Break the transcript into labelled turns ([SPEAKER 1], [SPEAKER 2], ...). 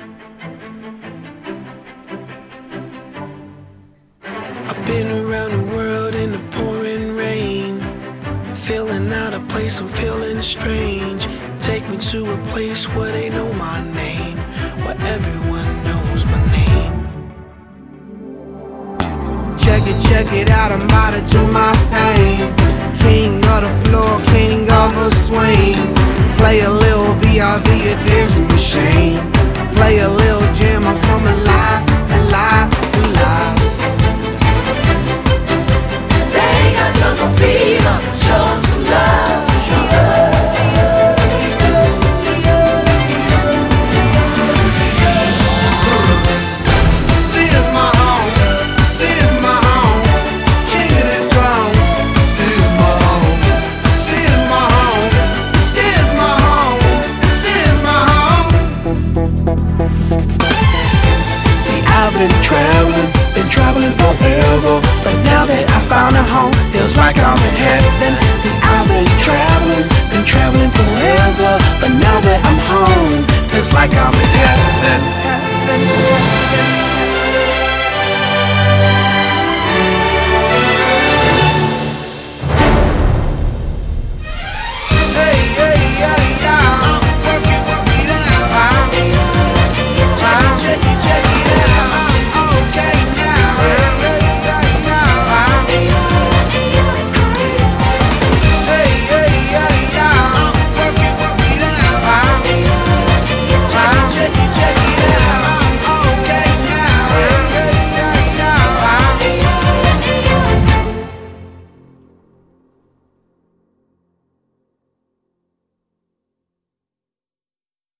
[SPEAKER 1] I've been around the world in the pouring rain, feeling out of place, I'm feeling strange. Take me to a place where they know my name, where everyone knows my name. Check it out, I'm about to do my thing. King of the floor, king of a swing. Play a little B.I.B. a dancing machine. Play a little jam, I'm coming alive, alive, alive.
[SPEAKER 2] They ain't got jungle fever, show 'em some love, show 'em love.
[SPEAKER 1] Been traveling forever, but now that I found a home, feels like I'm in heaven. See, I've been traveling forever, but now that I'm home,